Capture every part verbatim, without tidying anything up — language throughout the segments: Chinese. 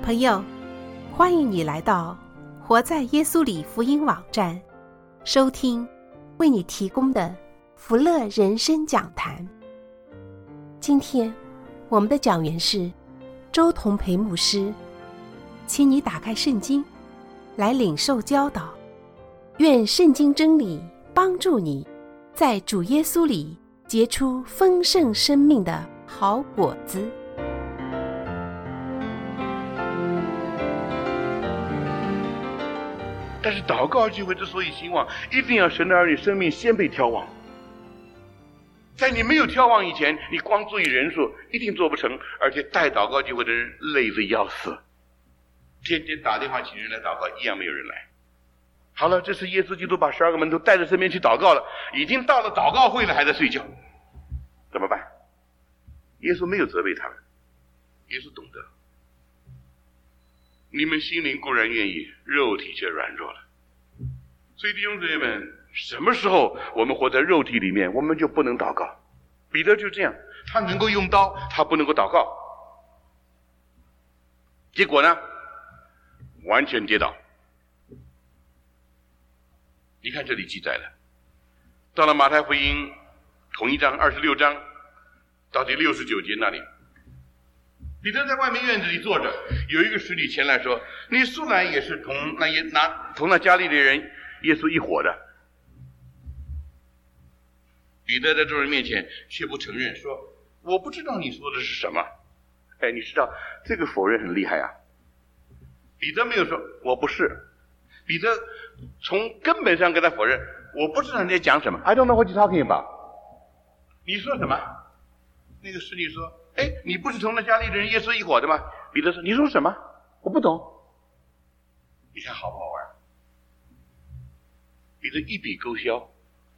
朋友，欢迎你来到活在耶稣里福音网站，收听为你提供的福乐人生讲坛。今天我们的讲员是周同培牧师，请你打开圣经来领受教导，愿圣经真理帮助你在主耶稣里结出丰盛生命的好果子。 但是祷告聚会之所以兴旺，一定要神的儿女生命先被挑旺。在你没有挑旺以前，你光注意人数一定做不成，而且带祷告聚会的人累得要死，天天打电话请人来祷告，一样没有人来。好了，这次耶稣基督把十二个门徒带着身边去祷告了，已经到了祷告会了，还在睡觉，怎么办？耶稣没有责备他们，耶稣懂得，你们心灵固然愿意，肉体却软弱了。所以弟兄姊妹们，什么时候我们活在肉体里面，我们就不能祷告。彼得就这样，他能够用刀，他不能够祷告，结果呢，完全跌倒。你看这里记载了，到了马太福音同一章二十六章到第六十九节那里，彼得在外面院子里坐着，有一个使女前来说，你素来也是同那也拿同那加利利人耶稣一伙的。彼得在众人面前却不承认，说我不知道你说的是什么。哎，你知道这个否认很厉害啊。彼得没有说我不是，彼得从根本上跟他否认，我不知道你在讲什么。 I don't know what you're talking about。 你说什么？那个使女说，哎，你不是同那加利利人耶稣一伙的吗？彼得说，你说什么？我不懂。你看好不好玩？彼得一笔勾销，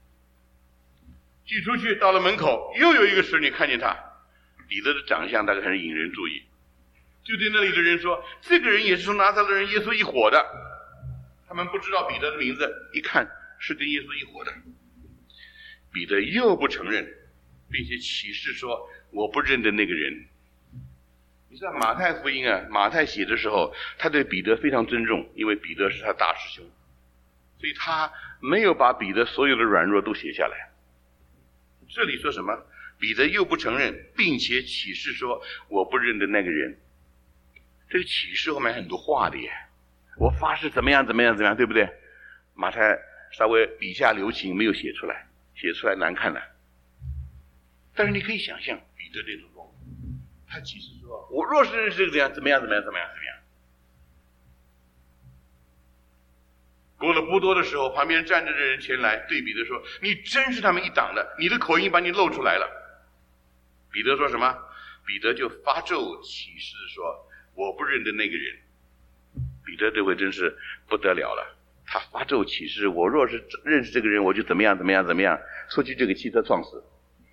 寄出去，到了门口，又有一个使女看见他。彼得的长相大概很引人注意，就对那里的人说，这个人也是从拿撒勒人耶稣一伙的。他们不知道彼得的名字，一看是跟耶稣一伙的。彼得又不承认，并且起誓说，我不认得那个人。你知道马太福音啊，马太写的时候，他对彼得非常尊重，因为彼得是他大师兄，所以他没有把彼得所有的软弱都写下来。这里说什么？彼得又不承认，并且起誓说，我不认得那个人。这个起誓后面很多话的耶，我发誓怎么样怎么样怎么样，对不对？马太稍微笔下留情，没有写出来，写出来难看了。但是你可以想象彼得这种状况，他起誓说，我若是认识这个人，怎么样怎么样怎么样怎么样。过了不多的时候，旁边站着的人前来对彼得说，你真是他们一党的，你的口音把你露出来了。彼得说什么？彼得就发咒起誓说，我不认得那个人。彼得这回真是不得了了，他发咒起誓，我若是认识这个人，我就怎么样怎么样怎么样，出去就给汽车撞死。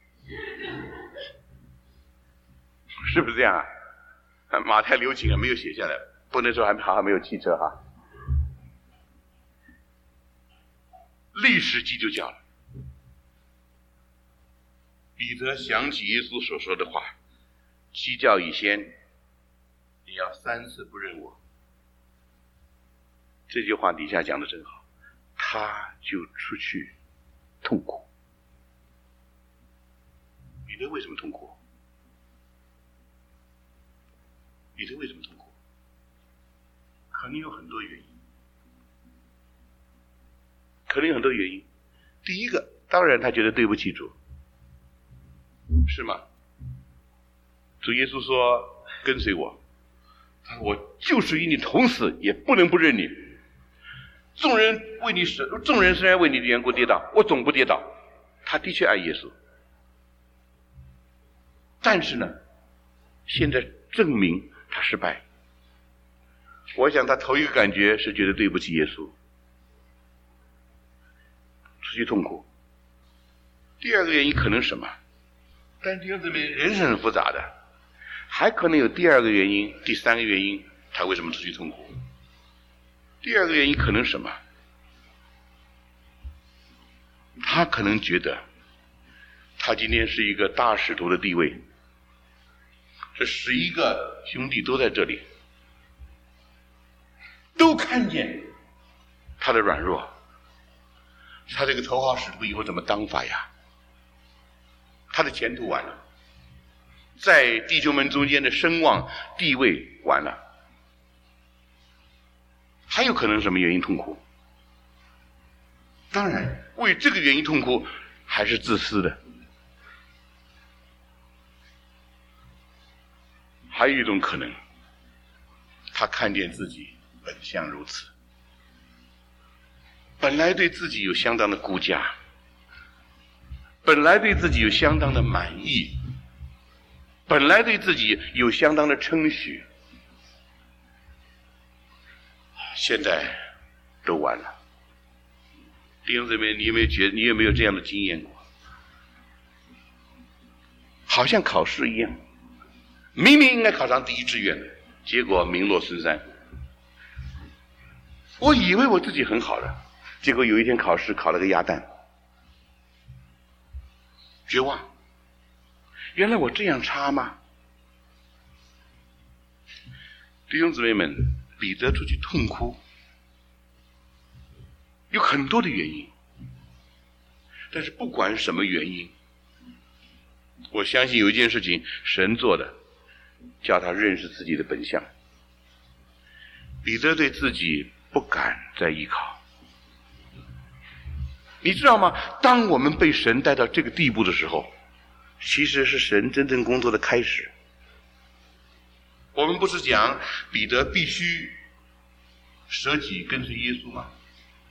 是不是这样啊？马太留情啊，没有写下来，不能说还好还没有汽车哈。历史记就讲了，彼得想起耶稣所说的话，鸡叫以先，你要三次不认我。这句话底下讲的真好，他就出去痛苦。彼得为什么痛苦？彼得为什么痛苦？可能有很多原因，可能有很多原因。第一个，当然他觉得对不起主，是吗？主耶稣说跟随我，他说我就是与你同死，也不能不认你。众人为你死，众人虽然为你的缘故跌倒，我总不跌倒。他的确爱耶稣，但是呢，现在证明他失败。我想他头一个感觉是觉得对不起耶稣，出去痛苦。第二个原因可能什么？但是弟兄姊妹，人是很复杂的，还可能有第二个原因、第三个原因，他为什么出去痛苦？第二个原因可能什么？他可能觉得他今天是一个大使徒的地位，这十一个兄弟都在这里， 都看见他的软弱，他这个头号使徒以后怎么当法呀？他的前途完了，在弟兄们中间的声望地位完了，还有可能什么原因痛苦？当然为这个原因痛苦还是自私的。还有一种可能，他看见自己本相如此，本来对自己有相当的估价，本来对自己有相当的满意，本来对自己有相当的称许，现在都完了。弟兄姊妹，你有没有觉得，你有没有这样的经验过？好像考试一样，明明应该考上第一志愿的，结果名落孙山。我以为我自己很好了，结果有一天考试考了个鸭蛋，绝望。原来我这样差吗？弟兄姊妹们，彼得出去痛哭，有很多的原因，但是不管什么原因，我相信有一件事情神做的，叫他认识自己的本相。彼得对自己不敢再依靠。你知道吗？当我们被神带到这个地步的时候，其实是神真正工作的开始。我们不是讲彼得必须舍己跟随耶稣吗？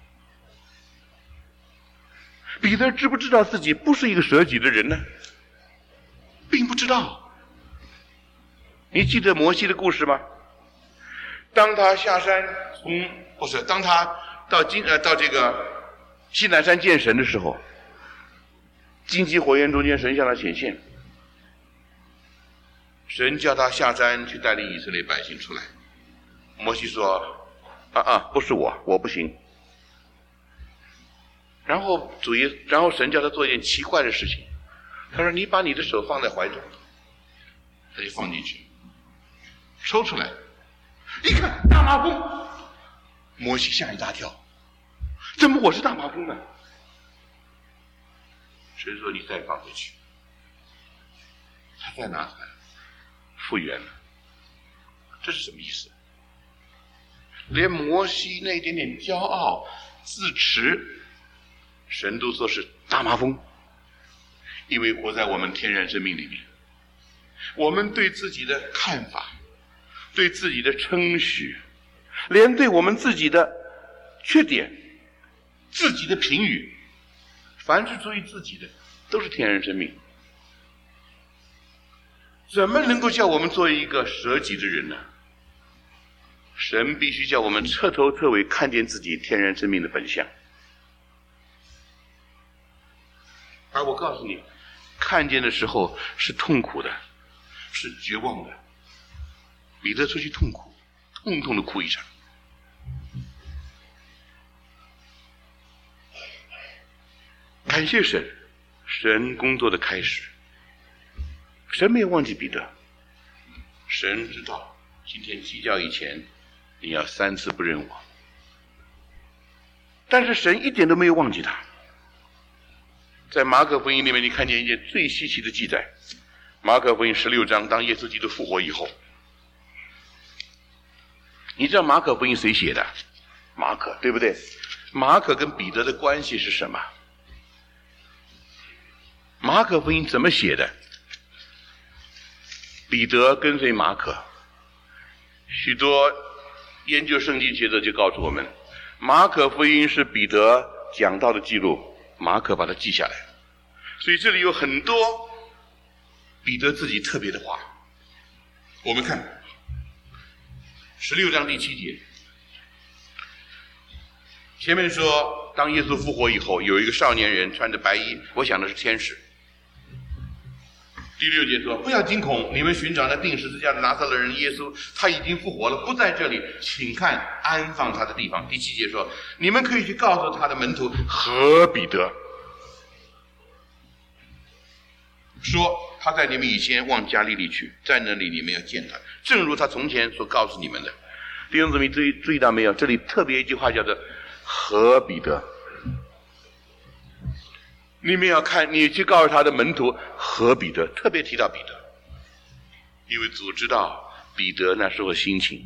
彼得知不知道自己不是一个舍己的人呢？并不知道。你记得摩西的故事吗？当他下山从不是当他到金呃到这个西乃山见神的时候，荆棘火焰中间神向他显现，神叫他下山去带领以色列百姓出来。摩西说啊啊，不是我，我不行。然后主耶，然后神叫他做一件奇怪的事情，他说你把你的手放在怀中，他就放进去，抽出来，一看大麻风，摩西吓一大跳，怎么我是大麻风呢？神说你再放回去，他再拿出来，复原了。这是什么意思？连摩西那一点点骄傲自持，神都说是大麻风。因为活在我们天然生命里面，我们对自己的看法，对自己的称许，连对我们自己的缺点，自己的评语，凡是属于自己的都是天然生命。怎么能够叫我们做一个舍己的人呢？神必须叫我们彻头彻尾看见自己天然生命的本相。而我告诉你，看见的时候是痛苦的，是绝望的。彼得出去痛苦，痛痛的哭一场。感谢神，神工作的开始。神没有忘记彼得，神知道今天鸡叫以前你要三次不认我，但是神一点都没有忘记他。在马可福音里面，你看见一件最稀奇的记载。马可福音十六章，当耶稣基督复活以后，你知道马可福音谁写的？马可，对不对？马可跟彼得的关系是什么？马可福音怎么写的？彼得跟随马可，许多研究圣经学者就告诉我们，马可福音是彼得讲道的记录，马可把它记下来，所以这里有很多彼得自己特别的话。我们看十六章第七节，前面说当耶稣复活以后，有一个少年人穿着白衣，我想的是天使。第六节说，不要惊恐，你们寻找那钉十字架的拿撒勒人耶稣，他已经复活了，不在这里，请看安放他的地方。第七节说，你们可以去告诉他的门徒和彼得，说他在你们以前往加利利去，在那里你们要见他，正如他从前所告诉你们的。 弟兄姊妹注意注意到没有？这里特别一句话叫做和彼得。你们要看，你去告诉他的门徒和彼得，特别提到彼得，因为主知道彼得那时候心情。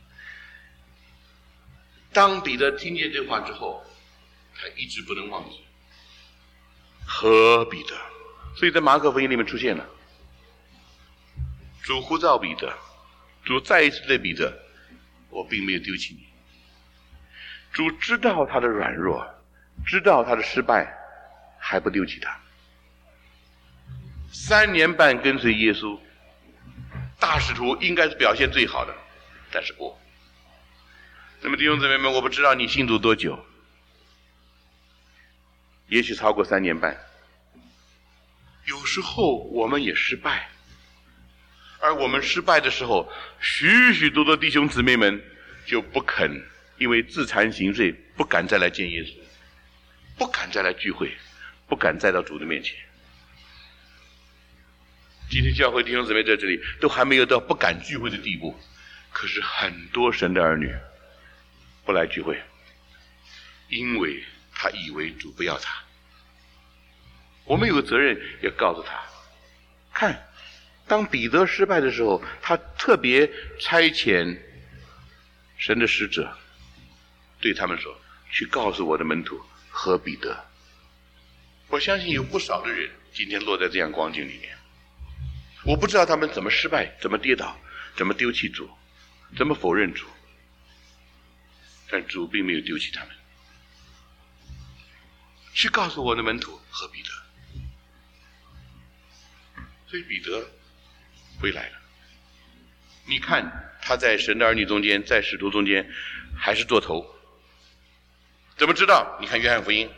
当彼得听见这话之后，他一直不能忘记和彼得，所以在马可福音里面出现了主呼召彼得，主再一次对彼得，我并没有丢弃你。主知道他的软弱，知道他的失败，还不丢弃他。三年半跟随耶稣，大使徒应该是表现最好的，但是不。那么弟兄姊妹们，我不知道你信主多久，也许超过三年半。有时候我们也失败，而我们失败的时候，许许多多弟兄姊妹们就不肯，因为自惭形秽，不敢再来见耶稣，不敢再来聚会，不敢再到主的面前。今天教会弟兄姊妹在这里都还没有到不敢聚会的地步，可是很多神的儿女不来聚会，因为他以为主不要他。我们有个责任要告诉他，看，当彼得失败的时候，他特别差遣神的使者对他们说，去告诉我的门徒和彼得。我相信有不少的人今天落在这样光景里面，我不知道他们怎么失败，怎么跌倒，怎么丢弃主，怎么否认主，但主并没有丢弃他们。去告诉我的门徒和彼得。所以彼得回来了，你看他在神的儿女中间，在使徒中间还是做头。怎么知道？你看约翰福音，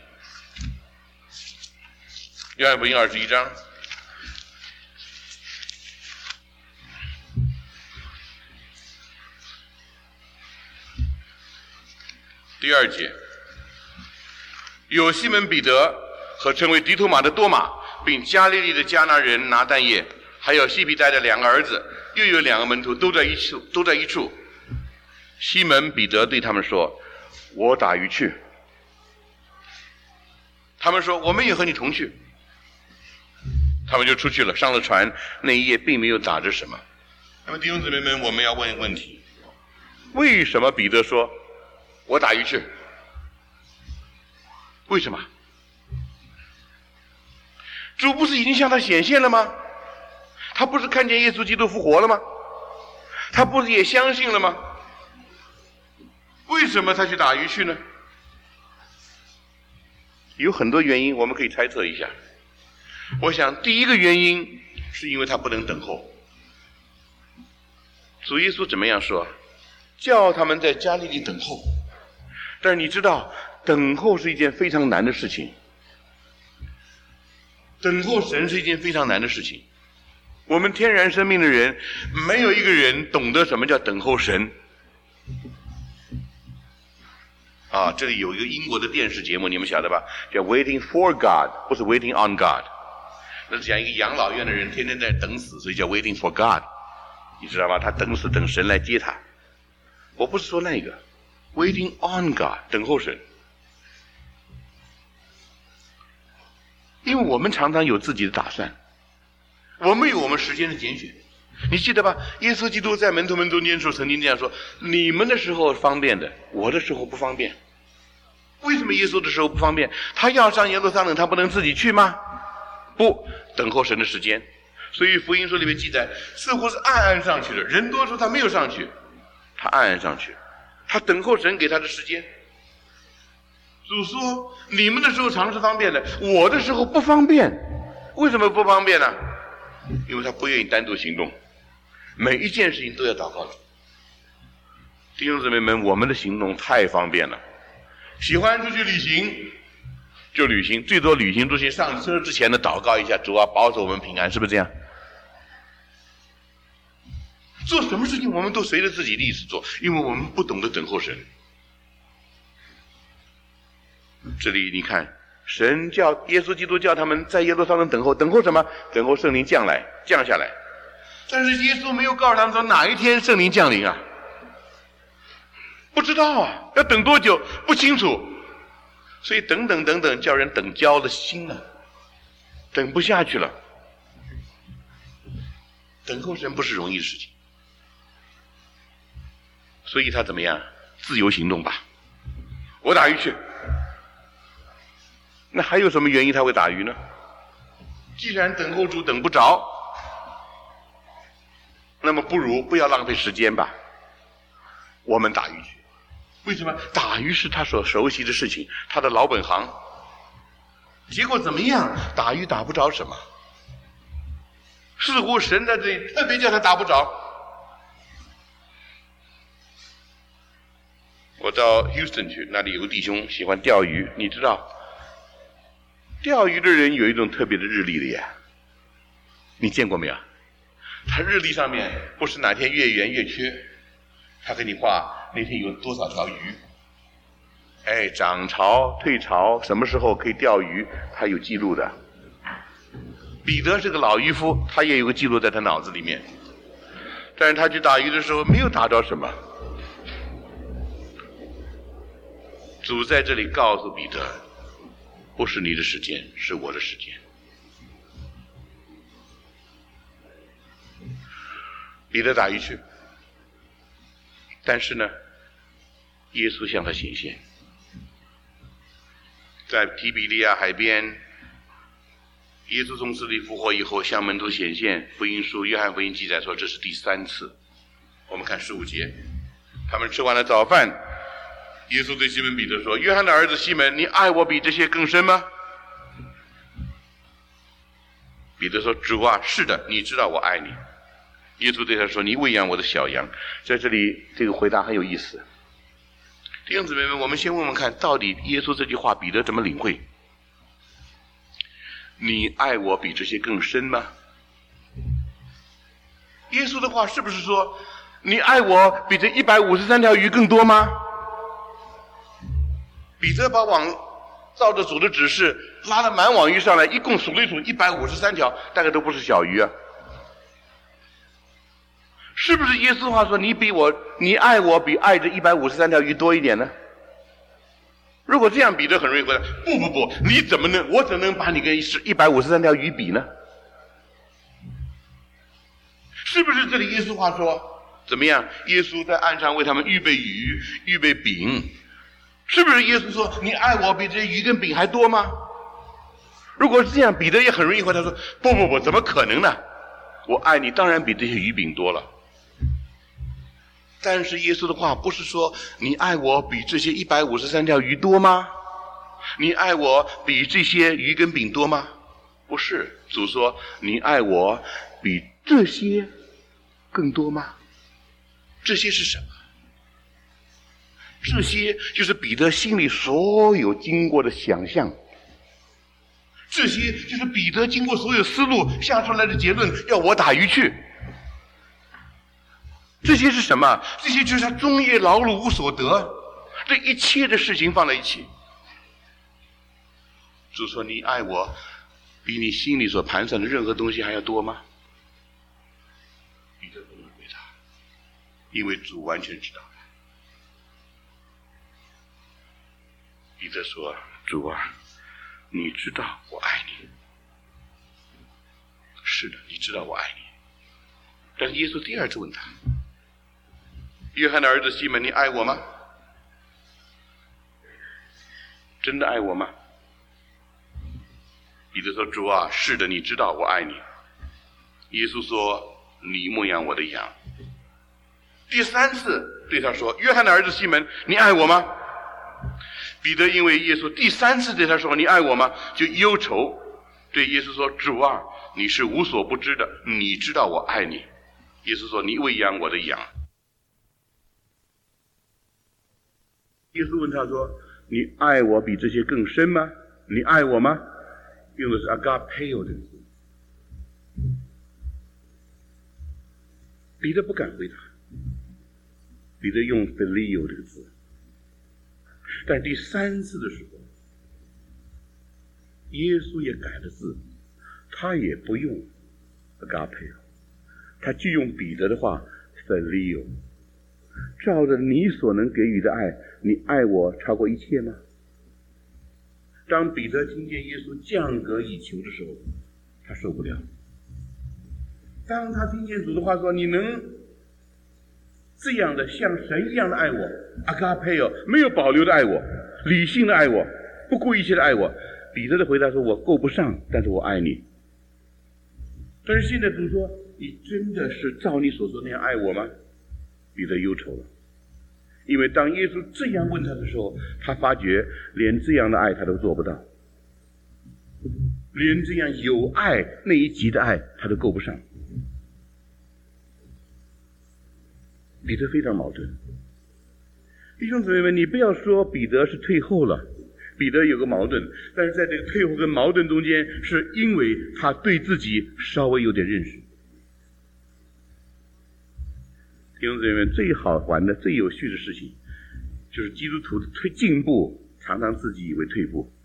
约翰福音二十一章第二节，有西门彼得和称为迪图马的多马，并加利利的迦拿人拿但业，还有西庇太的两个儿子，又有两个门徒，都在一处，都在一处。西门彼得对他们说：“我打鱼去。”他们说：“我们也和你同去。”他们就出去了，上了船。那一夜并没有打着什么。那么弟兄姊妹们，我们要问一个问题：为什么彼得说我打鱼去？为什么？主不是已经向他显现了吗？他不是看见耶稣基督复活了吗？他不是也相信了吗？为什么他去打鱼去呢？有很多原因，我们可以猜测一下。我想第一个原因是因为他不能等候。主耶稣怎么样说？叫他们在加利利等候。但是你知道，等候是一件非常难的事情。等候神是一件非常难的事情。我们天然生命的人，没有一个人懂得什么叫等候神。啊，这里有一个英国的电视节目，你们晓得吧？叫 Waiting for God， 不是 Waiting on God。那是讲一个养老院的人天天在等死，所以叫 Waiting for God。你知道吗？他等死，等神来接他。我不是说那个 Waiting on God， 等候神。因为我们常常有自己的打算，我们有我们时间的拣选。你记得吧？耶稣基督在门徒们中间时候曾经这样说：你们的时候方便的，我的时候不方便。为什么耶稣的时候不方便？他要上耶路撒冷，他不能自己去吗？不，等候神的时间。所以福音书里面记载，似乎是暗暗上去的，人多说他没有上去，他暗暗上去，他等候神给他的时间。主说：你们的时候常是方便的，我的时候不方便。为什么不方便呢？因为他不愿意单独行动，每一件事情都要祷告主。弟兄姊妹们，我们的行动太方便了，喜欢出去旅行就旅行，最多旅行出去上车之前的祷告一下，主啊，保守我们平安，是不是这样？做什么事情我们都随着自己的意思做，因为我们不懂得等候神。这里你看，神叫耶稣基督叫他们在耶路撒冷等候，等候什么？等候圣灵降来，降下来。但是耶稣没有告诉他们说哪一天圣灵降临啊。 不知道啊，要等多久不清楚，所以等等等等，叫人等焦了心了，等不下去了。等候神不是容易的事情，所以他怎么样？自由行动吧，我打鱼去。那还有什么原因他会打鱼呢？既然等候主等不着，那么不如不要浪费时间吧，我们打鱼去。为什么？打鱼是他所熟悉的事情，他的老本行。结果怎么样？打鱼打不着什么，似乎神在这里特别叫他打不着。我到 Houston 去，那里有个弟兄喜欢钓鱼，你知道钓鱼的人有一种特别的日历的呀，你见过没有？他日历上面不是哪天月圆月缺，他给你画那天有多少条鱼，哎，涨潮退潮，什么时候可以钓鱼，他有记录的。彼得是个老渔夫，他也有个记录在他脑子里面，但是他去打鱼的时候没有打着什么。主在这里告诉彼得，不是你的时间，是我的时间。彼得打鱼去，但是呢，耶稣向他显现，在提比利亚海边，耶稣从死里复活以后向门徒显现。福音书约翰福音记载说这是第三次。我们看十五节，他们吃完了早饭，耶稣对西门彼得说，约翰的儿子西门，你爱我比这些更深吗？彼得说，主啊，是的，你知道我爱你。耶稣对他说，你喂养我的小羊。在这里这个回答很有意思。弟兄姊妹们，我们先问问看，到底耶稣这句话彼得怎么领会？你爱我比这些更深吗？耶稣的话是不是说，你爱我比这一百五十三条鱼更多吗？彼得把网照着主的指示拉了满网鱼上来，一共数了一数一百五十三条，大概都不是小鱼啊。是不是耶稣话说，你比我你爱我比爱这一百五十三条鱼多一点呢？如果这样，彼得很容易回答，不不不，你怎么能，我怎么能把你跟一百五十三条鱼比呢？是不是这里耶稣话说怎么样？耶稣在岸上为他们预备鱼，预备饼。是不是耶稣说，你爱我比这些鱼跟饼还多吗？如果是这样，彼得也很容易回答说，不不不，怎么可能呢？我爱你当然比这些鱼饼多了。但是耶稣的话不是说，你爱我比这些一百五十三条鱼多吗？你爱我比这些鱼跟饼多吗？不是，主说，你爱我比这些更多吗？这些是什么？这些就是彼得心里所有经过的想象，这些就是彼得经过所有思路下出来的结论，要我打鱼去。这些是什么？这些就是他终夜劳碌无所得，这一切的事情放在一起。主说，你爱我比你心里所盘算的任何东西还要多吗？彼得不能回答，因为主完全知道。彼得说，主啊，你知道我爱你。是的，你知道我爱你。但是耶稣第二次问他，约翰的儿子西门，你爱我吗？真的爱我吗？彼得说，主啊，是的，你知道我爱你。耶稣说，你牧养我的羊。第三次对他说，约翰的儿子西门，你爱我吗？彼得因为耶稣第三次对他说，你爱我吗？就忧愁，对耶稣说，主啊，你是无所不知的，你知道我爱你。耶稣说，你喂养我的羊。耶稣问他说，你爱我比这些更深吗？你爱我吗？用的是 agapeo 这个字。彼得不敢回答，彼得用 phileo 这个字。但第三次的时候，耶稣也改了字，他也不用 agapeo， 他就用彼得的话 phileo。 照着你所能给予的爱，你爱我超过一切吗？当彼得听见耶稣降格以求的时候，他受不了。当他听见主的话说，你能这样的像神一样的爱我，阿嘎佩哦，没有保留的爱我，理性的爱我，不顾一切的爱我，彼得的回答说，我够不上，但是我爱你。但是现在主说，你真的是照你所说那样爱我吗？彼得忧愁了，因为当耶稣这样问他的时候，他发觉连这样的爱他都做不到，连这样有爱那一级的爱他都够不上。彼得非常矛盾。弟兄姊妹们，你不要说彼得是退后了，彼得有个矛盾，但是在这个退后跟矛盾中间，是因为他对自己稍微有点认识。弟兄姊妹们，最好玩的、最有趣的事情，就是基督徒的推进步，常常自己以为退步。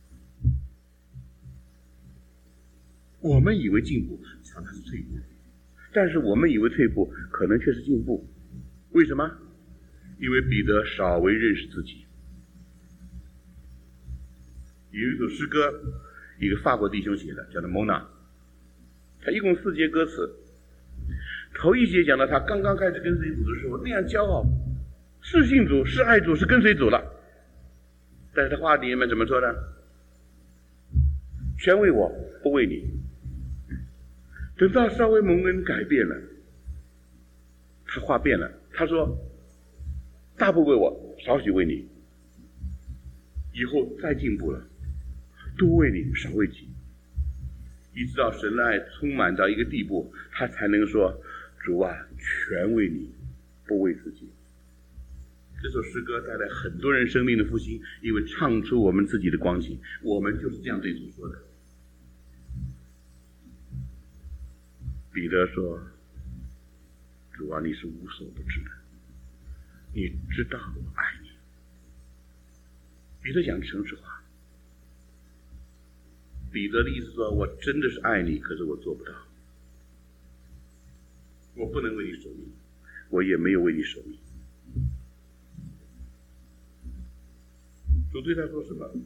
我们以为进步，常常是退步，但是我们以为退步，可能却是进步。为什么？因为彼得稍微认识自己。有一首诗歌，一个法国弟兄写的，叫做《Mona》，他一共四节歌词。头一节讲到他刚刚开始跟随主的时候，那样骄傲，是信主，是爱主，是跟随主了。但是他话里面怎么说呢？全为我，不为你。等到稍微蒙恩改变了，他话变了，他说大不为我，少许为你。以后再进步了，多为你，少为己。一直到神的爱充满到一个地步，他才能说，主啊，全为你，不为自己。这首诗歌带来很多人生命的复兴，因为唱出我们自己的光景。我们就是这样对主说的。彼得说，主啊，你是无所不知的，你知道我爱你。彼得讲诚实话。彼得的意思说，我真的是爱你，可是我做不到，我不能为你守命，我也没有为你守命。主对他说什么？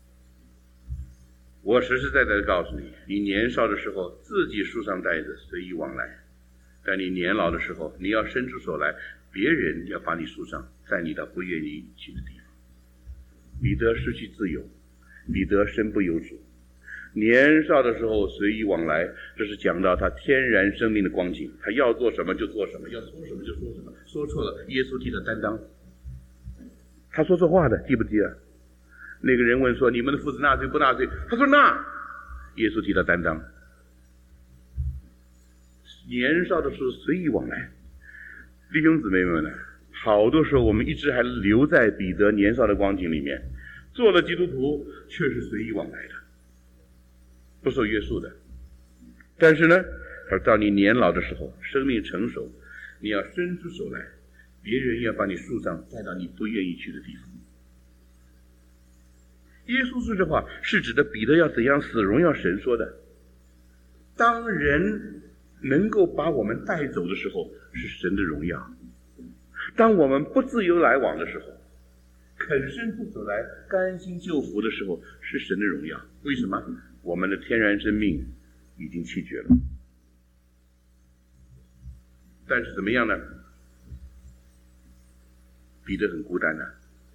我实实在在的告诉你，你年少的时候自己束上带子，随意往来；但你年老的时候，你要伸出手来，别人要把你束上，带你到不愿意去的地方。彼得失去自由，彼得身不由主。年少的时候随意往来，这是讲到他天然生命的光景，他要做什么就做什么，要说什么就说什么，说错了耶稣替他担当。他说错话的，记不记得？那个人问说，你们的父子纳税不纳税？他说纳，耶稣替他担当。年少的时候随意往来。弟兄姊妹们呢，好多时候我们一直还留在彼得年少的光景里面，做了基督徒却是随意往来的，不受约束的。但是呢，到你年老的时候，生命成熟，你要伸出手来，别人要把你束上，带到你不愿意去的地方。耶稣说这话是指的彼得要怎样死荣耀神说的。当人能够把我们带走的时候，是神的荣耀。当我们不自由来往的时候，肯伸出手来甘心就服的时候，是神的荣耀。为什么？我们的天然生命已经弃绝了。但是怎么样呢？彼得很孤单的。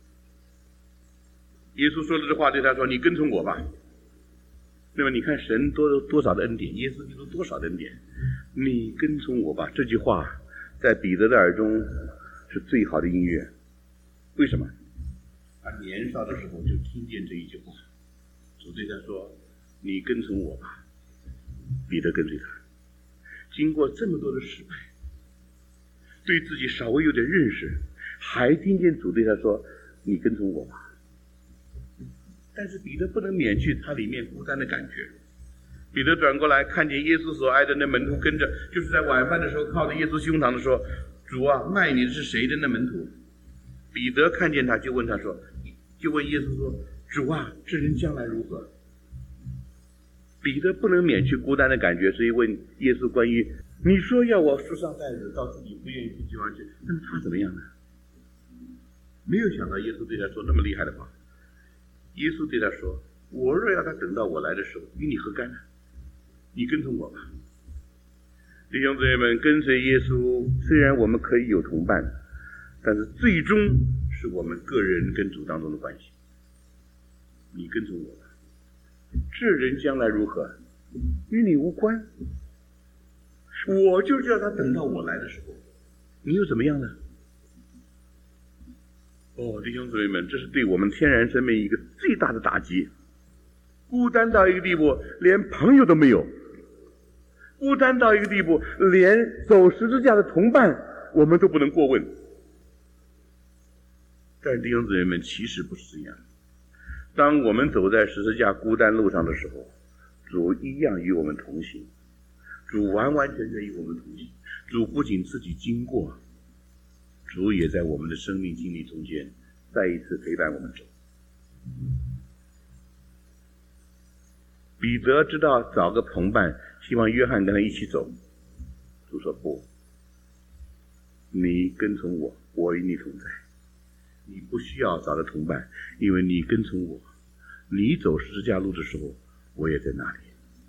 耶稣说了这话对他说，你跟从我吧。那么你看神多多少的恩典，耶稣基督多少的恩典，你跟从我吧，这句话在彼得的耳中是最好的音乐。为什么？他年少的时候就听见这一句话，主对他说，你跟从我吧。彼得跟随他，经过这么多的失败，对自己稍微有点认识，还听见主对他说，你跟从我吧。但是彼得不能免去他里面孤单的感觉。彼得转过来看见耶稣所爱的那门徒跟着，就是在晚饭的时候靠着耶稣胸膛的说，主啊，卖你的是谁的那门徒？彼得看见他就问他说，就问耶稣说，主啊，这人将来如何？彼得不能免去孤单的感觉，所以问耶稣关于你说要我束上带子到自己不愿意去地方去，那么他怎么样呢？没有想到耶稣对他说那么厉害的话。耶稣对他说，我若要他等到我来的时候，与你何干呢？你跟从我吧。弟兄姊妹们，跟随耶稣，虽然我们可以有同伴，但是最终是我们个人跟主当中的关系。你跟从我吧，这人将来如何，与你无关。我就叫他等到我来的时候，你又怎么样呢？哦，弟兄姊妹们，这是对我们天然生命一个最大的打击。孤单到一个地步，连朋友都没有；孤单到一个地步，连走十字架的同伴我们都不能过问。但弟兄姊妹们，其实不是这样。当我们走在十字架孤单路上的时候，主一样与我们同行，主完完全全与我们同行。主不仅自己经过，主也在我们的生命经历中间再一次陪伴我们走。彼得知道找个同伴，希望约翰跟他一起走。主说不，你跟从我，我与你同在。你不需要找个同伴，因为你跟从我，你走十字架路的时候，我也在那里。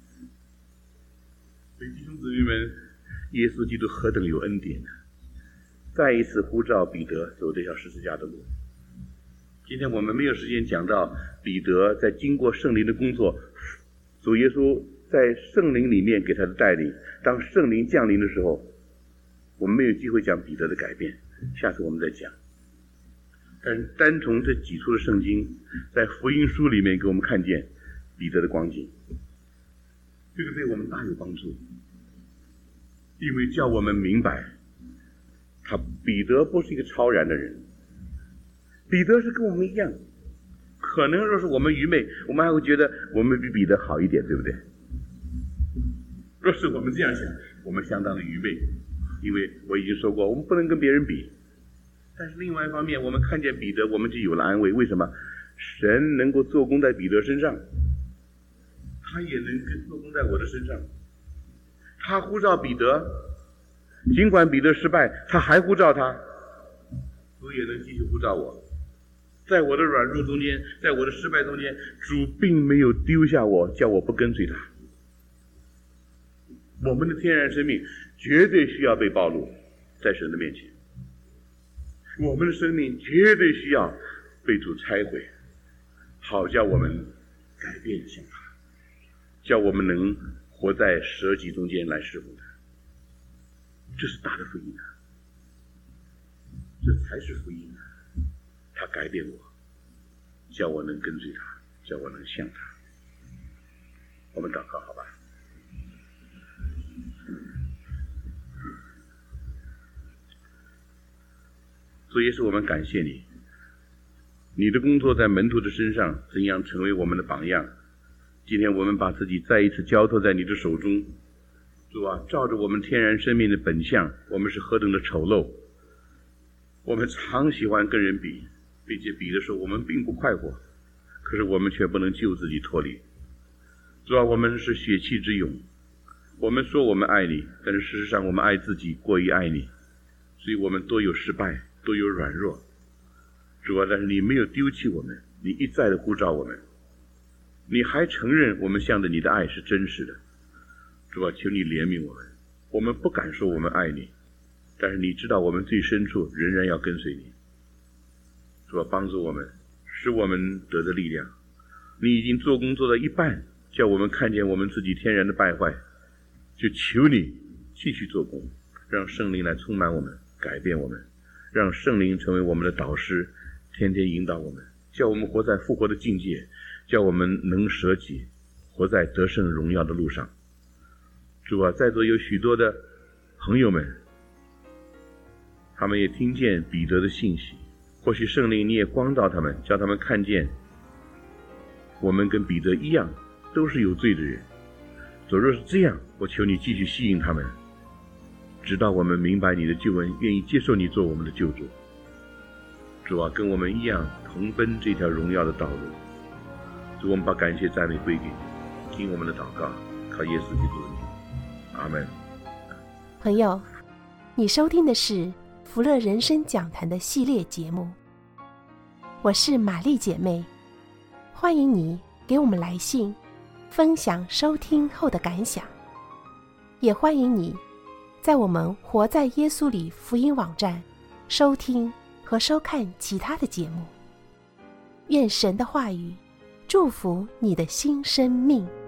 所以弟兄姊妹们，耶稣基督何等有恩典呢、啊！再一次呼召彼得走这条十字架的路。今天我们没有时间讲到彼得在经过圣灵的工作，主耶稣在圣灵里面给他的带领，当圣灵降临的时候，我们没有机会讲彼得的改变，下次我们再讲。但是单从这几处的圣经，在福音书里面给我们看见彼得的光景，这个对我们大有帮助，因为叫我们明白他彼得不是一个超然的人，彼得是跟我们一样。可能若是我们愚昧，我们还会觉得我们比彼得好一点，对不对？若是我们这样想，我们相当的愚昧，因为我已经说过，我们不能跟别人比。但是另外一方面，我们看见彼得，我们就有了安慰。为什么？神能够做工在彼得身上，他也能跟做工在我的身上。他呼召彼得，尽管彼得失败，他还呼召他，主也能继续呼召我。在我的软弱中间，在我的失败中间，主并没有丢下我，叫我不跟随他。我们的天然生命绝对需要被暴露在神的面前，我们的生命绝对需要被主拆毁，好叫我们改变向他，叫我们能活在舍己中间来侍奉他。这是大的福音啊！这才是福音啊！他改变我，叫我能跟随他，叫我能像他。我们祷告好吧。主耶稣，我们感谢你，你的工作在门徒的身上怎样成为我们的榜样。今天我们把自己再一次交托在你的手中。主啊，照着我们天然生命的本相，我们是何等的丑陋。我们常喜欢跟人比，并且比的时候我们并不快活，可是我们却不能救自己脱离。主啊，我们是血气之勇，我们说我们爱你，但是事实上我们爱自己过于爱你，所以我们都有失败，都有软弱。主啊，但是你没有丢弃我们，你一再的呼召我们，你还承认我们向着你的爱是真实的。主啊，求你怜悯我们，我们不敢说我们爱你，但是你知道我们最深处仍然要跟随你。主啊，帮助我们，使我们得的力量。你已经做工做到一半，叫我们看见我们自己天然的败坏，就求你继续做工，让圣灵来充满我们，改变我们，让圣灵成为我们的导师，天天引导我们，叫我们活在复活的境界，叫我们能舍己，活在得胜荣耀的路上。主啊，在座有许多的朋友们，他们也听见彼得的信息，或许圣灵你也光照他们，叫他们看见我们跟彼得一样都是有罪的人。主，若是这样，我求你继续吸引他们，直到我们明白你的救恩，愿意接受你做我们的救主。主啊，跟我们一样同奔这条荣耀的道路。主，我们把感谢赞美归给你，听我们的祷告，靠耶稣基督的名，阿们。 朋友，你收听的是福乐人生讲坛的系列节目，我是玛丽姐妹，欢迎你给我们来信，分享收听后的感想，也欢迎你在我们活在耶稣里福音网站收听和收看其他的节目。愿神的话语祝福你的新生命。